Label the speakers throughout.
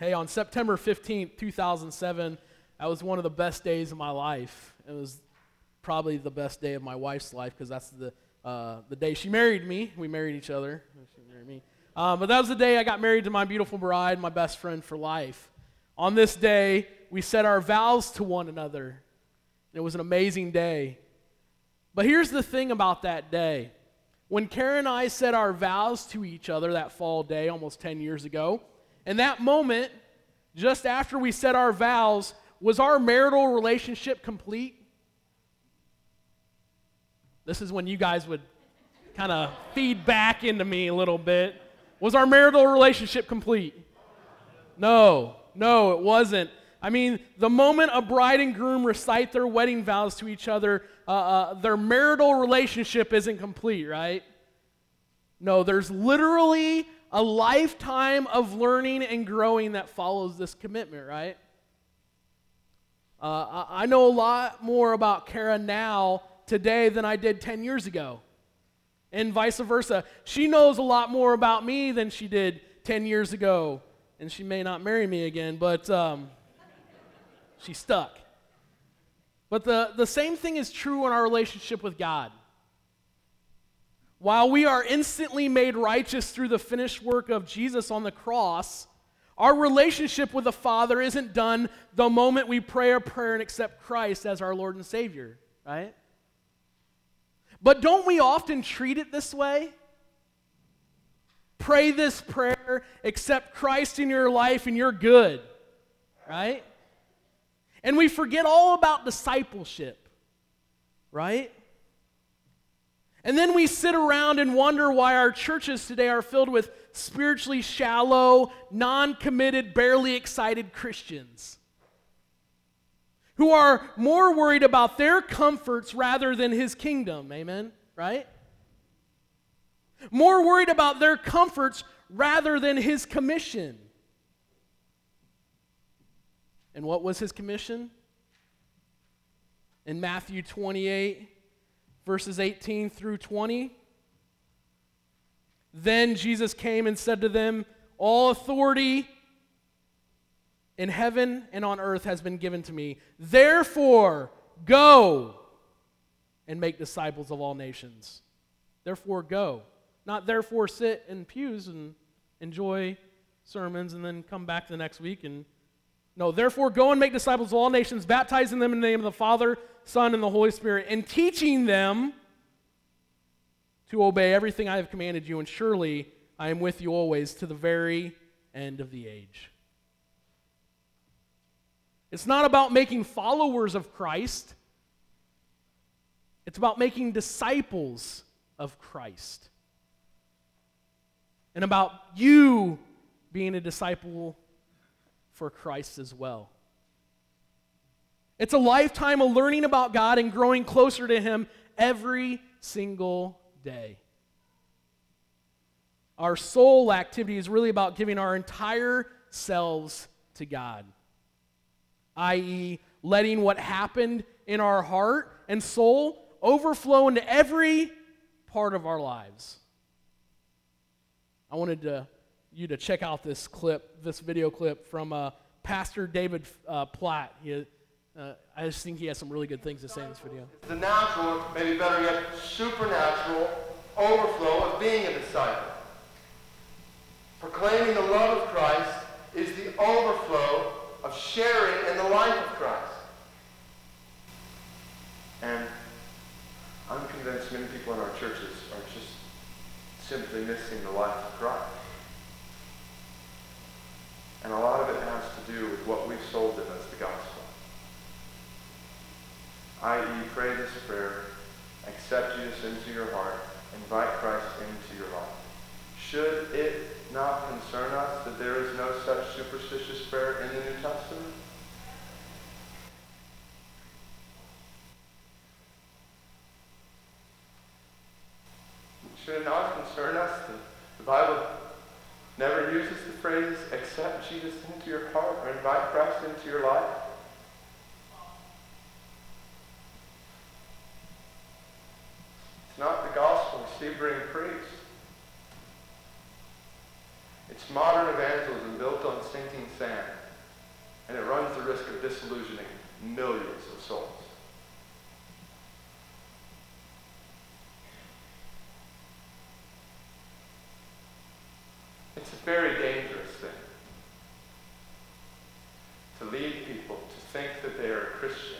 Speaker 1: Hey, on September 15th, 2007, that was one of the best days of my life. It was probably the best day of my wife's life because that's the day she married me. We married each other. She married me. But that was the day I got married to my beautiful bride, my best friend for life. On this day, we said our vows to one another. It was an amazing day. But here's the thing about that day. When Karen and I said our vows to each other that fall day, almost 10 years ago, in that moment, just after we said our vows, was our marital relationship complete? This is when you guys would kind of feed back into me a little bit. Was our marital relationship complete? No, it wasn't. I mean, the moment a bride and groom recite their wedding vows to each other, their marital relationship isn't complete, right? No, there's literally a lifetime of learning and growing that follows this commitment, right? I know a lot more about Kara now today than I did 10 years ago, and vice versa. She knows a lot more about me than she did 10 years ago, and she may not marry me again, but she's stuck. But the same thing is true in our relationship with God. While we are instantly made righteous through the finished work of Jesus on the cross, our relationship with the Father isn't done the moment we pray a prayer and accept Christ as our Lord and Savior, right? But don't we often treat it this way? Pray this prayer, accept Christ in your life, and you're good, right? And we forget all about discipleship, right? And then we sit around and wonder why our churches today are filled with spiritually shallow, non-committed, barely excited Christians who are more worried about their comforts rather than His kingdom, amen, right? More worried about their comforts rather than His commission. And what was His commission? In Matthew 28, verses 18 through 20. Then Jesus came and said to them, "All authority in heaven and on earth has been given to me. Therefore, go and make disciples of all nations." Therefore, go. Not therefore sit in pews and enjoy sermons and then come back the next week and no, therefore go and make disciples of all nations, baptizing them in the name of the Father, Son, and the Holy Spirit, and teaching them to obey everything I have commanded you, and surely I am with you always to the very end of the age. It's not about making followers of Christ. It's about making disciples of Christ. And about you being a disciple for Christ as well. It's a lifetime of learning about God and growing closer to Him every single day. Our soul activity is really about giving our entire selves to God, i.e., letting what happened in our heart and soul overflow into every part of our lives. I wanted you to check out this video clip from Pastor David Platt. I just think he has some really good things to say in this video.
Speaker 2: It's the natural, maybe better yet, supernatural overflow of being a disciple. Proclaiming the love of Christ is the overflow of sharing in the life of Christ. And I'm convinced many people in our churches are just simply missing the life of Christ. And a lot of it has to do with what we've sold them as the gospel. I.e., pray this prayer, accept Jesus into your heart, invite Christ into your life. Should it not concern us that there is no such superstitious prayer in the New Testament? Should it not concern us that the Bible never uses the phrase, accept Jesus into your heart or invite Christ into your life? It's not the gospel of Sebring priest. It's It's modern evangelism built on sinking sand, and it runs the risk of disillusioning millions of souls. It's a very dangerous thing to lead people to think that they are a Christian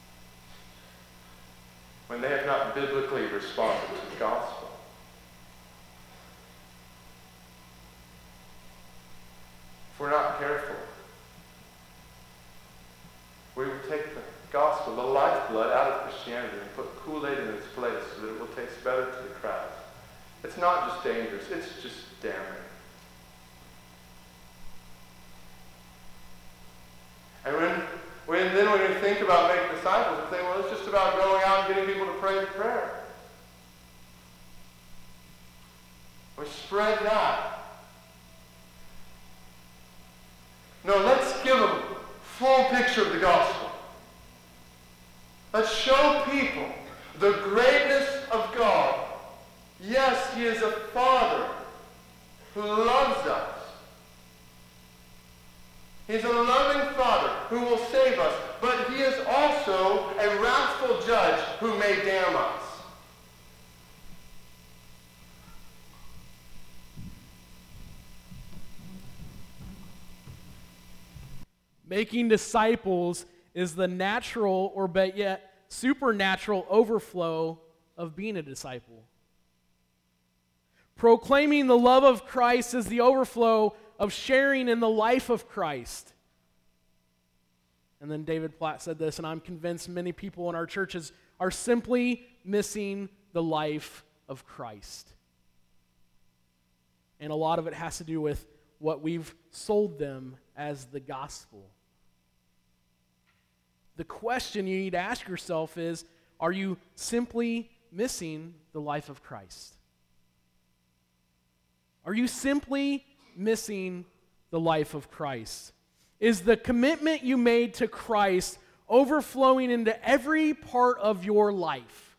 Speaker 2: when they have not biblically responded to the gospel. If we're not careful, we will take the gospel, the lifeblood, out of Christianity and put Kool-Aid in its place so that it will taste better to the crowd. It's not just dangerous, it's just damning. And when we think about making disciples, we think, well, it's just about going out and getting people to pray the prayer. We spread that. No, let's give them a full picture of the gospel. Let's show people the greatness of God. Yes, He is a Father who loves us. He's a loving Father who will save us, but He is also a wrathful judge who may damn us.
Speaker 1: Making disciples is the natural, or bet yet supernatural, overflow of being a disciple. Proclaiming the love of Christ is the overflow of sharing in the life of Christ. And then David Platt said this, and I'm convinced many people in our churches are simply missing the life of Christ. And a lot of it has to do with what we've sold them as the gospel. The question you need to ask yourself is, are you simply missing the life of Christ? Are you simply missing the life of Christ? Is the commitment you made to Christ overflowing into every part of your life?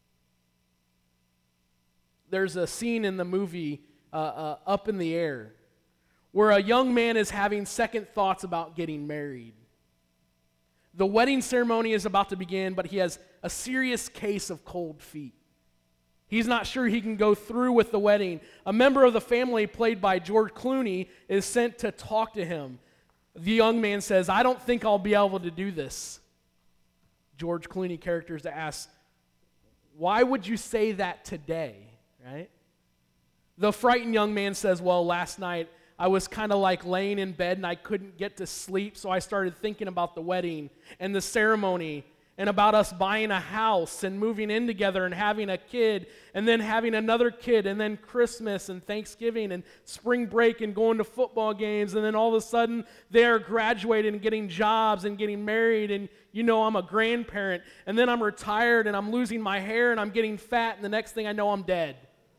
Speaker 1: There's a scene in the movie Up in the Air where a young man is having second thoughts about getting married. The wedding ceremony is about to begin, but he has a serious case of cold feet. He's not sure he can go through with the wedding. A member of the family, played by George Clooney, is sent to talk to him. The young man says, "I don't think I'll be able to do this." George Clooney characters asks, "Why would you say that today?" Right? The frightened young man says, "Well, last night I was kind of like laying in bed and I couldn't get to sleep, so I started thinking about the wedding and the ceremony and about us buying a house and moving in together and having a kid and then having another kid and then Christmas and Thanksgiving and spring break and going to football games, and then all of a sudden they're graduating and getting jobs and getting married, and I'm a grandparent, and then I'm retired and I'm losing my hair and I'm getting fat, and the next thing I know I'm dead."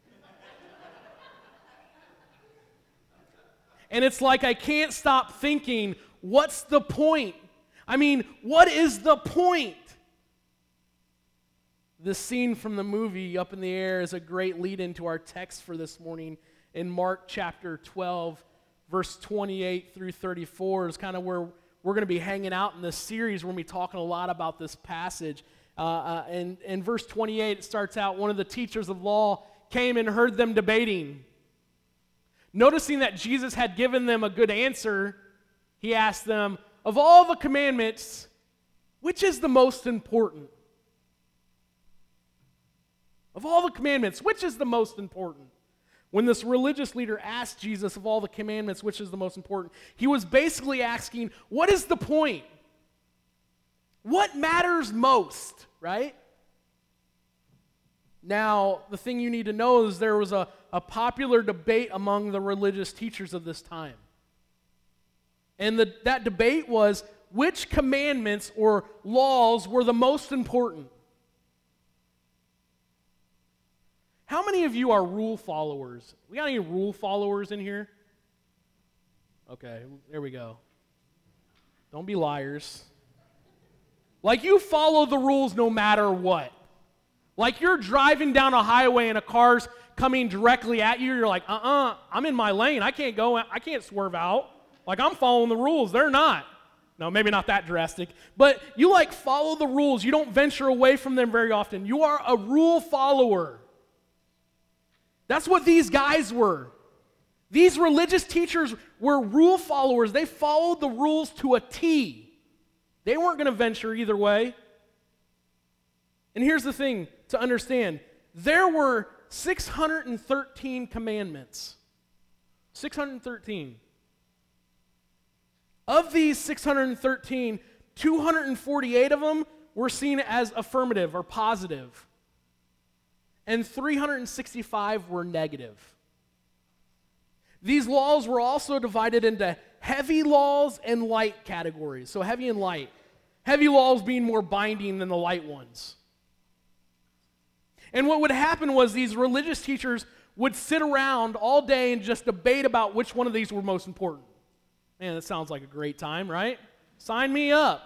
Speaker 1: And it's like I can't stop thinking, what's the point? I mean, what is the point? This scene from the movie Up in the Air is a great lead into our text for this morning in Mark chapter 12, verse 28 through 34 is kind of where we're going to be hanging out in this series. We're going to be talking a lot about this passage. And in verse 28, it starts out, one of the teachers of law came and heard them debating. Noticing that Jesus had given them a good answer, he asked them, "Of all the commandments, which is the most important?" Of all the commandments, which is the most important? When this religious leader asked Jesus of all the commandments, which is the most important, he was basically asking, what is the point? What matters most, right? Now, the thing you need to know is there was a popular debate among the religious teachers of this time. And that debate was which commandments or laws were the most important. How many of you are rule followers? We got any rule followers in here? Okay, there we go. Don't be liars. Like you follow the rules no matter what. Like you're driving down a highway and a car's coming directly at you, you're like, I'm in my lane. I can't go, I can't swerve out. Like, I'm following the rules. They're not. No, maybe not that drastic. But you like follow the rules. You don't venture away from them very often. You are a rule follower. That's what these guys were. These religious teachers were rule followers. They followed the rules to a T. They weren't going to venture either way. And here's the thing to understand. There were 613 commandments. 613. Of these 613, 248 of them were seen as affirmative or positive, and 365 were negative. These laws were also divided into heavy laws and light categories. So heavy and light. Heavy laws being more binding than the light ones. And what would happen was these religious teachers would sit around all day and just debate about which one of these were most important. Man, that sounds like a great time, right? Sign me up.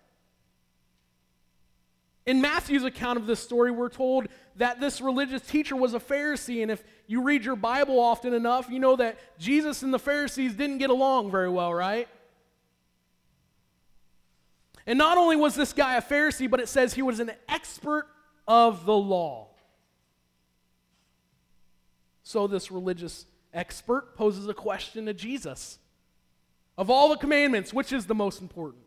Speaker 1: In Matthew's account of this story, we're told that this religious teacher was a Pharisee, and if you read your Bible often enough, you know that Jesus and the Pharisees didn't get along very well, right? And not only was this guy a Pharisee, but it says he was an expert of the law. So this religious expert poses a question to Jesus. Of all the commandments, which is the most important?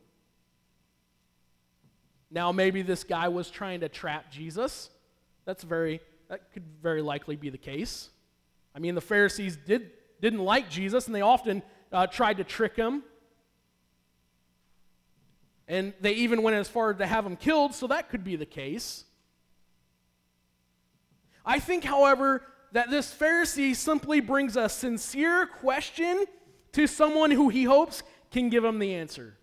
Speaker 1: Now, maybe this guy was trying to trap Jesus. That could very likely be the case. I mean, the Pharisees didn't like Jesus, and they often tried to trick him. And they even went as far as to have him killed, so that could be the case. I think, however, that this Pharisee simply brings a sincere question to someone who he hopes can give him the answer.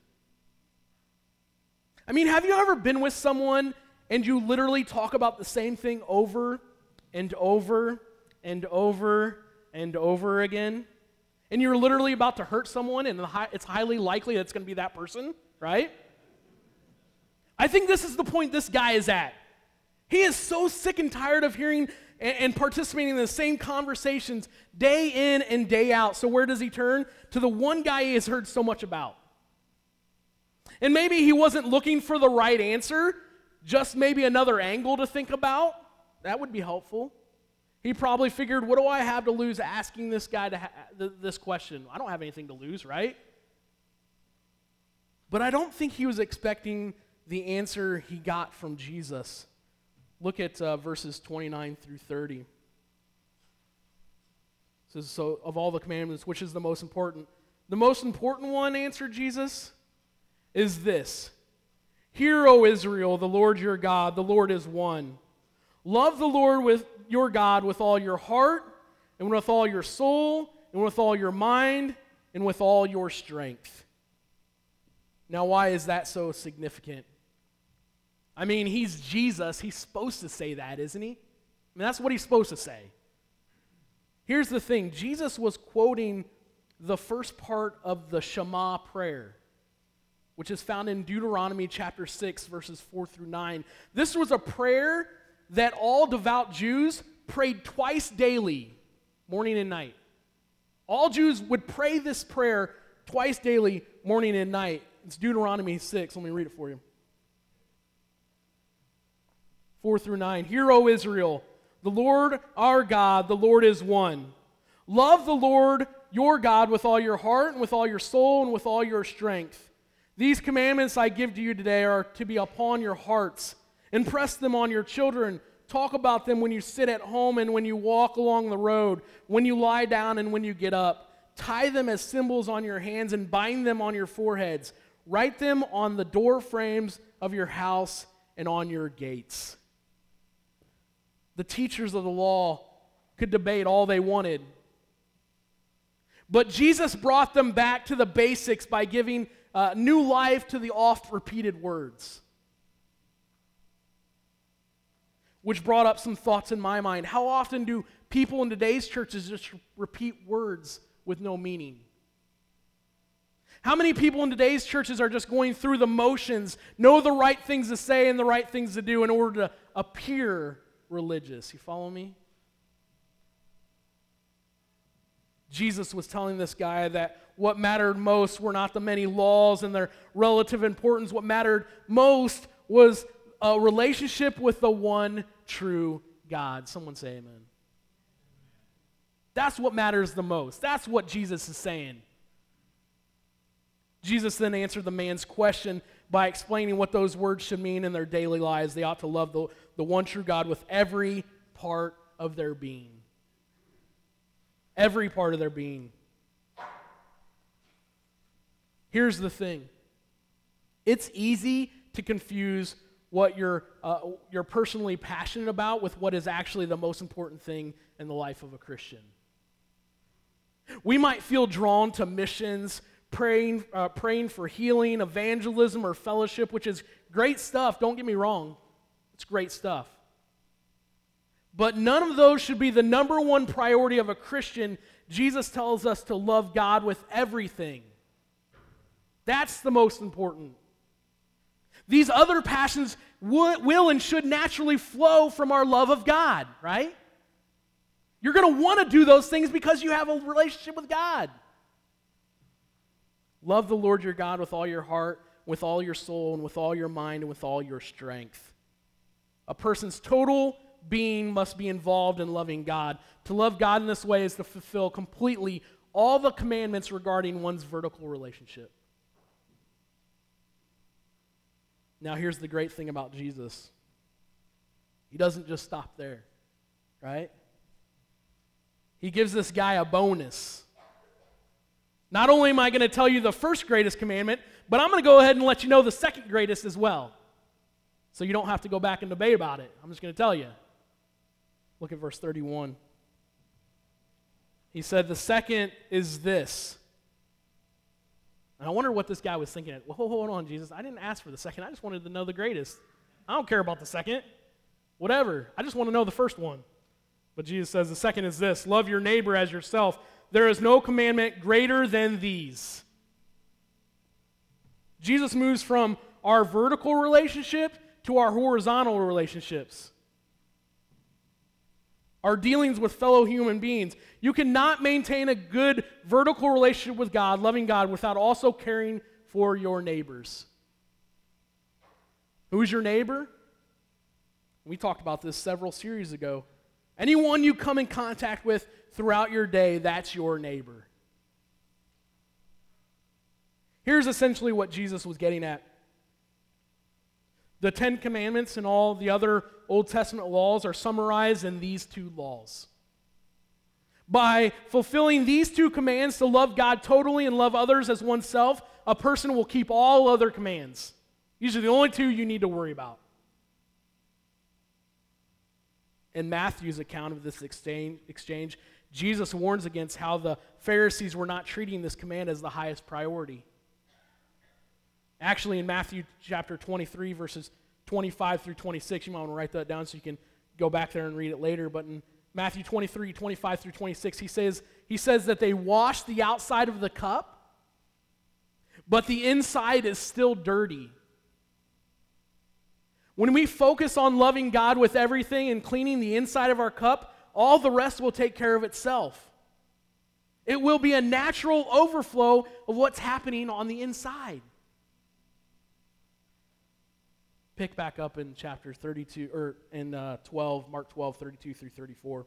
Speaker 1: I mean, have you ever been with someone and you literally talk about the same thing over and over and over and over again? And you're literally about to hurt someone, and it's highly likely that it's going to be that person, right? I think this is the point this guy is at. He is so sick and tired of hearing and participating in the same conversations day in and day out. So where does he turn? To the one guy he has heard so much about. And maybe he wasn't looking for the right answer, just maybe another angle to think about. That would be helpful. He probably figured, what do I have to lose asking this guy this question? I don't have anything to lose, right? But I don't think he was expecting the answer he got from Jesus. Look at verses 29 through 30. It says, so of all the commandments, which is the most important? The most important one, answered Jesus, is this. Hear, O Israel, the Lord your God, the Lord is one. Love the Lord with your God with all your heart, and with all your soul, and with all your mind, and with all your strength. Now, why is that so significant? I mean, he's Jesus. He's supposed to say that, isn't he? I mean, that's what he's supposed to say. Here's the thing. Jesus was quoting the first part of the Shema prayer, which is found in Deuteronomy chapter 6, verses 4 through 9. This was a prayer that all devout Jews prayed twice daily, morning and night. All Jews would pray this prayer twice daily, morning and night. It's Deuteronomy 6. Let me read it for you. 4 through 9. Hear, O Israel, the Lord our God, the Lord is one. Love the Lord your God with all your heart and with all your soul and with all your strength. These commandments I give to you today are to be upon your hearts. Impress them on your children. Talk about them when you sit at home and when you walk along the road, when you lie down and when you get up. Tie them as symbols on your hands and bind them on your foreheads. Write them on the door frames of your house and on your gates. The teachers of the law could debate all they wanted. But Jesus brought them back to the basics by giving new life to the oft-repeated words. Which brought up some thoughts in my mind. How often do people in today's churches just repeat words with no meaning? How many people in today's churches are just going through the motions, know the right things to say and the right things to do in order to appear religious? You follow me? Jesus was telling this guy that what mattered most were not the many laws and their relative importance. What mattered most was a relationship with the one true God. Someone say amen. That's what matters the most. That's what Jesus is saying. Jesus then answered the man's question by explaining what those words should mean in their daily lives. They ought to love the one true God with every part of their being. Every part of their being. Here's the thing. It's easy to confuse what you're personally passionate about with what is actually the most important thing in the life of a Christian. We might feel drawn to missions, praying for healing, evangelism, or fellowship, which is great stuff. Don't get me wrong. It's great stuff. But none of those should be the number one priority of a Christian. Jesus tells us to love God with everything. That's the most important. These other passions will and should naturally flow from our love of God, right? You're going to want to do those things because you have a relationship with God. Love the Lord your God with all your heart, with all your soul, and with all your mind, and with all your strength. A person's total being must be involved in loving God. To love God in this way is to fulfill completely all the commandments regarding one's vertical relationship. Now, here's the great thing about Jesus. He doesn't just stop there, right? He gives this guy a bonus. Not only am I going to tell you the first greatest commandment, but I'm going to go ahead and let you know the second greatest as well. So you don't have to go back and debate about it. I'm just going to tell you. Look at verse 31. He said, the second is this. And I wonder what this guy was thinking. Well, hold on, Jesus. I didn't ask for the second. I just wanted to know the greatest. I don't care about the second. Whatever. I just want to know the first one. But Jesus says the second is this. Love your neighbor as yourself. There is no commandment greater than these. Jesus moves from our vertical relationship to our horizontal relationships. Our dealings with fellow human beings. You cannot maintain a good vertical relationship with God, loving God, without also caring for your neighbors. Who's your neighbor? We talked about this several series ago. Anyone you come in contact with throughout your day, that's your neighbor. Here's essentially what Jesus was getting at. The Ten Commandments and all the other Old Testament laws are summarized in these two laws. By fulfilling these two commands to love God totally and love others as oneself, a person will keep all other commands. These are the only two you need to worry about. In Matthew's account of this exchange, Jesus warns against how the Pharisees were not treating this command as the highest priority. Actually, in Matthew chapter 23, verses 25 through 26, you might want to write that down so you can go back there and read it later, but in Matthew 23, 25 through 26, he says that they wash the outside of the cup, but the inside is still dirty. When we focus on loving God with everything and cleaning the inside of our cup, all the rest will take care of itself. It will be a natural overflow of what's happening on the inside. Pick back up in chapter 32, or in 12, Mark 12, 32 through 34.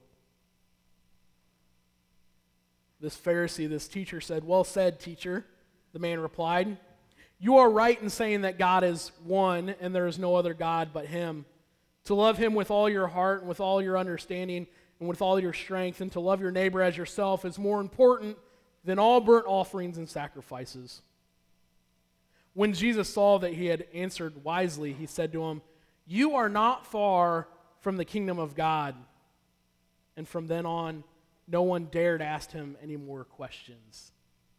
Speaker 1: This Pharisee, this teacher said, "Well said, teacher," the man replied. "You are right in saying that God is one and there is no other God but Him. To love Him with all your heart and with all your understanding and with all your strength, and to love your neighbor as yourself is more important than all burnt offerings and sacrifices." When Jesus saw that he had answered wisely, he said to him, "You are not far from the kingdom of God." And from then on, no one dared ask him any more questions.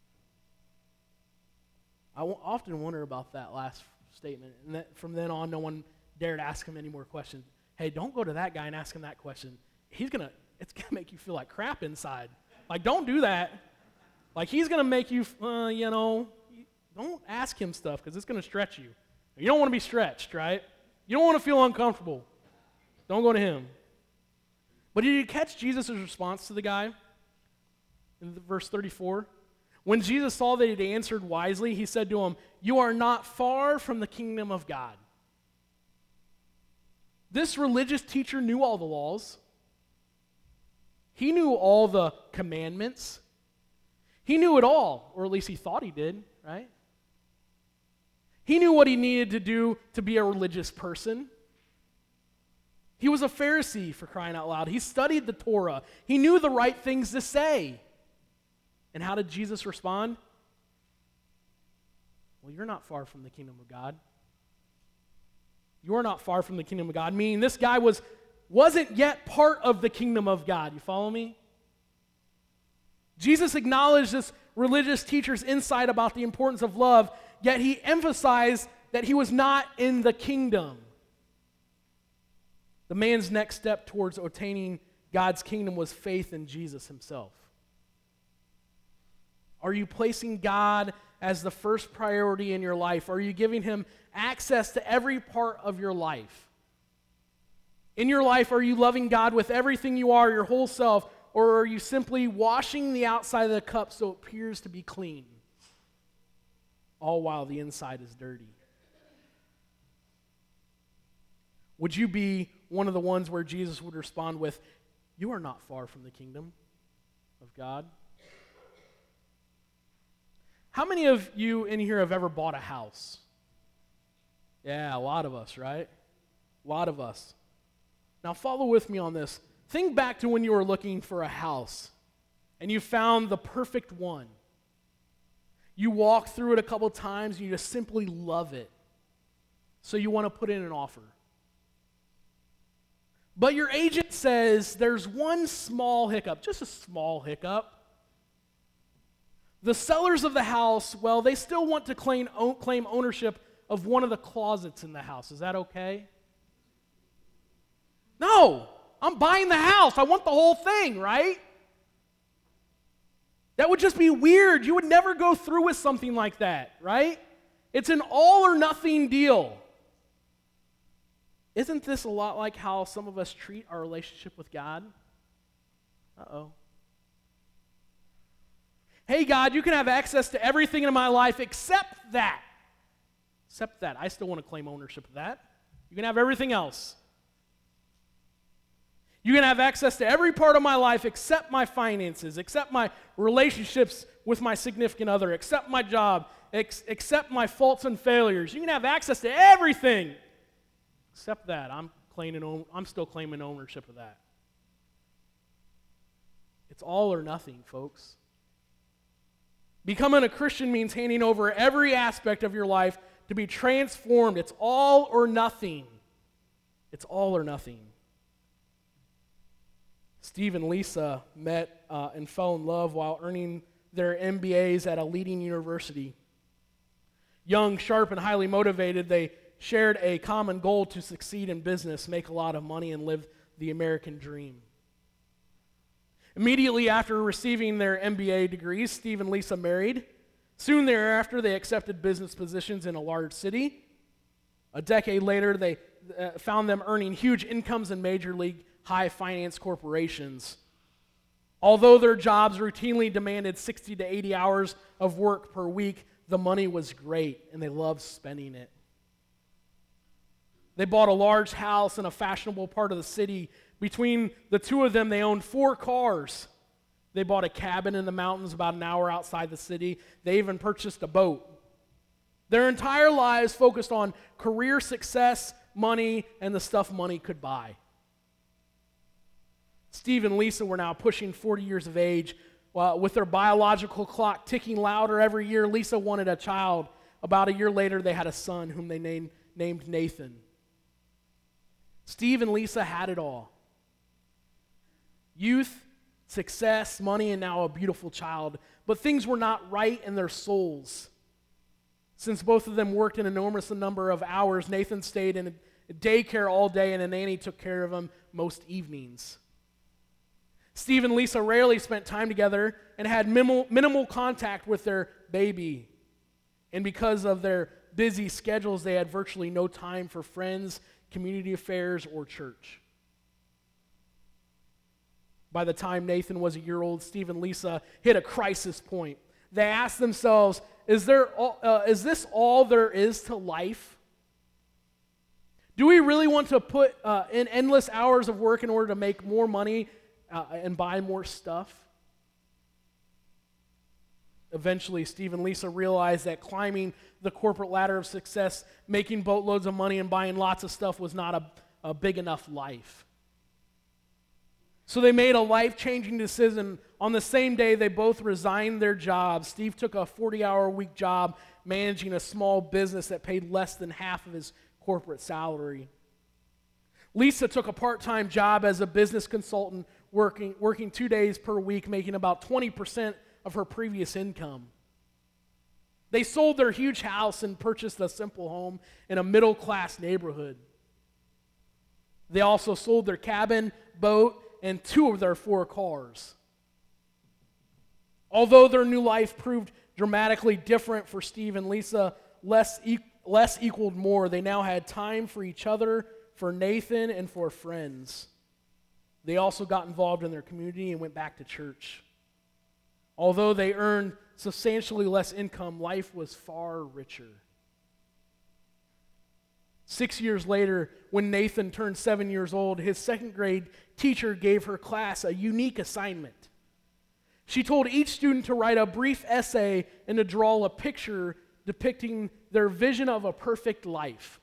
Speaker 1: I often wonder about that last statement. And that from then on, no one dared ask him any more questions. Hey, don't go to that guy and ask him that question. It's gonna make you feel like crap inside. Like, don't do that. Like, he's gonna make you, don't ask him stuff because it's gonna stretch you. You don't want to be stretched, right? You don't want to feel uncomfortable. Don't go to him. But did you catch Jesus' response to the guy? in verse 34. When Jesus saw that he had answered wisely, he said to him, "You are not far from the kingdom of God." This religious teacher knew all the laws. He knew all the commandments. He knew it all, or at least he thought he did, right? He knew what he needed to do to be a religious person. He was a Pharisee, for crying out loud. He studied the Torah. He knew the right things to say. And how did Jesus respond? Well, you're not far from the kingdom of God. You're not far from the kingdom of God, meaning this guy wasn't yet part of the kingdom of God. You follow me? Jesus acknowledged this religious teacher's insight about the importance of love, yet he emphasized that he was not in the kingdom. The man's next step towards attaining God's kingdom was faith in Jesus himself. Are you placing God as the first priority in your life? Are you giving him access to every part of your life? In your life, are you loving God with everything you are, your whole self, or are you simply washing the outside of the cup so it appears to be clean, all while the inside is dirty? Would you be one of the ones where Jesus would respond with, "You are not far from the kingdom of God"? How many of you in here have ever bought a house? Yeah, a lot of us, right? A lot of us. Now follow with me on this. Think back to when you were looking for a house and you found the perfect one. You walked through it a couple times and you just simply love it. So you want to put in an offer. But your agent says there's one small hiccup, just a small hiccup. The sellers of the house, well, they still want to claim ownership of one of the closets in the house. Is that okay? No, I'm buying the house. I want the whole thing, right? That would just be weird. You would never go through with something like that, right? It's an all or nothing deal. Isn't this a lot like how some of us treat our relationship with God? Uh-oh. Hey, God, you can have access to everything in my life except that. Except that. I still want to claim ownership of that. You can have everything else. You can have access to every part of my life except my finances, except my relationships with my significant other, except my job, except my faults and failures. You can have access to everything except that. I'm still claiming ownership of that. It's all or nothing, folks. Becoming a Christian means handing over every aspect of your life to be transformed. It's all or nothing. It's all or nothing. Steve and Lisa met and fell in love while earning their MBAs at a leading university. Young, sharp, and highly motivated, they shared a common goal to succeed in business, make a lot of money, and live the American dream. Immediately after receiving their MBA degrees, Steve and Lisa married. Soon thereafter, they accepted business positions in a large city. A decade later, they found them earning huge incomes in major league high finance corporations. Although their jobs routinely demanded 60 to 80 hours of work per week, the money was great, and they loved spending it. They bought a large house in a fashionable part of the city. Between the two of them, they owned 4 cars. They bought a cabin in the mountains about an hour outside the city. They even purchased a boat. Their entire lives focused on career success, money, and the stuff money could buy. Steve and Lisa were now pushing 40 years of age. With their biological clock ticking louder every year, Lisa wanted a child. About a year later, they had a son whom they named Nathan. Steve and Lisa had it all. Youth, success, money, and now a beautiful child. But things were not right in their souls. Since both of them worked an enormous number of hours, Nathan stayed in a daycare all day, and a nanny took care of him most evenings. Steve and Lisa rarely spent time together and had minimal contact with their baby. And because of their busy schedules, they had virtually no time for friends, community affairs, or church. By the time Nathan was a year old, Steve and Lisa hit a crisis point. They asked themselves, is this all there is to life? Do we really want to put in endless hours of work in order to make more money and buy more stuff? Eventually, Steve and Lisa realized that climbing the corporate ladder of success, making boatloads of money, and buying lots of stuff was not a big enough life. So they made a life-changing decision. On the same day, they both resigned their jobs. Steve took a 40-hour-a-week job managing a small business that paid less than half of his corporate salary. Lisa took a part-time job as a business consultant, working 2 days per week, making about 20% of her previous income. They sold their huge house and purchased a simple home in a middle-class neighborhood. They also sold their cabin, boat, and 2 of their 4 cars. Although their new life proved dramatically different for Steve and Lisa, less equaled more. They now had time for each other, for Nathan, and for friends. They also got involved in their community and went back to church. Although they earned substantially less income, life was far richer. 6 years later, when Nathan turned 7 years old, his second grade teacher gave her class a unique assignment. She told each student to write a brief essay and to draw a picture depicting their vision of a perfect life.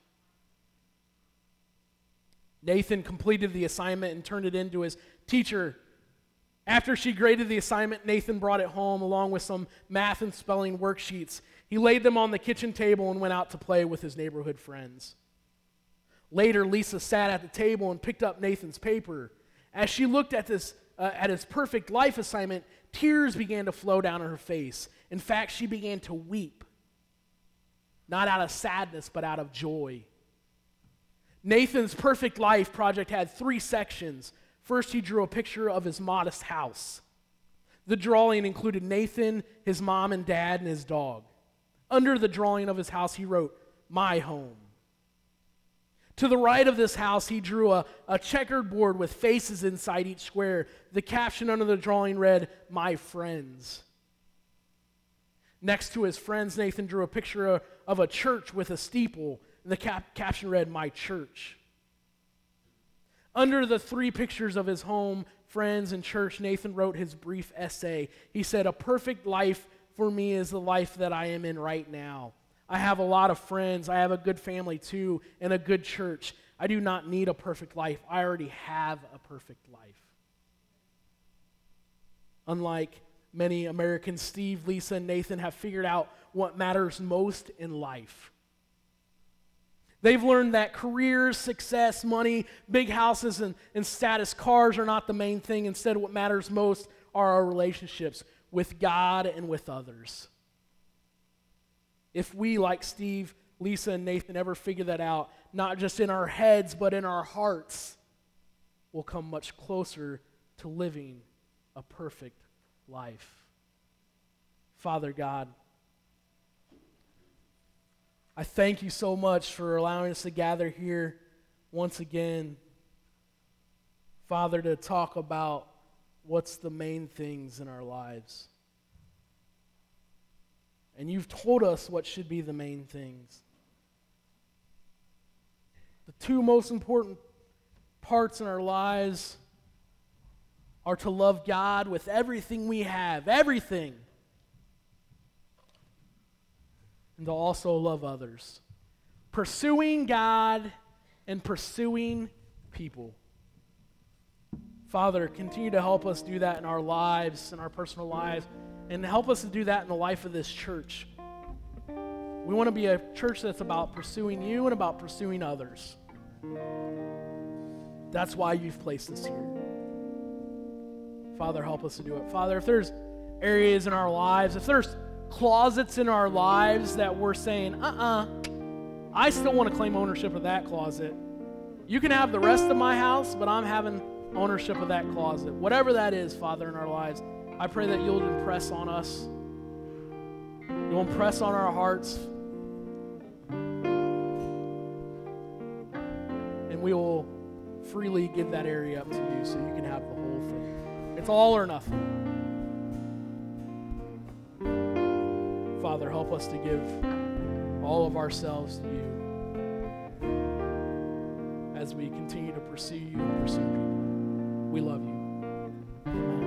Speaker 1: Nathan completed the assignment and turned it in to his teacher. After she graded the assignment, Nathan brought it home along with some math and spelling worksheets. He laid them on the kitchen table and went out to play with his neighborhood friends. Later, Lisa sat at the table and picked up Nathan's paper. As she looked at his perfect life assignment, tears began to flow down her face. In fact, she began to weep, not out of sadness, but out of joy. Nathan's perfect life project had 3 sections. First, he drew a picture of his modest house. The drawing included Nathan, his mom and dad, and his dog. Under the drawing of his house, he wrote, "My home." To the right of this house, he drew a checkered board with faces inside each square. The caption under the drawing read, "My friends." Next to his friends, Nathan drew a picture of a church with a steeple, and the caption read, "My church." Under the 3 pictures of his home, friends, and church, Nathan wrote his brief essay. He said, "A perfect life for me is the life that I am in right now. I have a lot of friends. I have a good family too, and a good church. I do not need a perfect life. I already have a perfect life." Unlike many Americans, Steve, Lisa, and Nathan have figured out what matters most in life. They've learned that careers, success, money, big houses, and status cars are not the main thing. Instead, what matters most are our relationships with God and with others. If we, like Steve, Lisa, and Nathan, ever figure that out, not just in our heads, but in our hearts, we'll come much closer to living a perfect life. Father God, I thank you so much for allowing us to gather here once again, Father, to talk about what's the main things in our lives. And you've told us what should be the main things. The 2 most important parts in our lives are to love God with everything we have, everything, and to also love others. Pursuing God and pursuing people. Father, continue to help us do that in our lives, in our personal lives, and help us to do that in the life of this church. We want to be a church that's about pursuing you and about pursuing others. That's why you've placed us here. Father, help us to do it. Father, if there's areas in our lives, if there's closets in our lives that we're saying, I still want to claim ownership of that closet. You can have the rest of my house, but I'm having ownership of that closet. Whatever that is, Father, in our lives, I pray that you'll impress on us. You'll impress on our hearts. And we will freely give that area up to you so you can have the whole thing. It's all or nothing. Father, help us to give all of ourselves to you as we continue to pursue you and pursue people. We love you. Amen.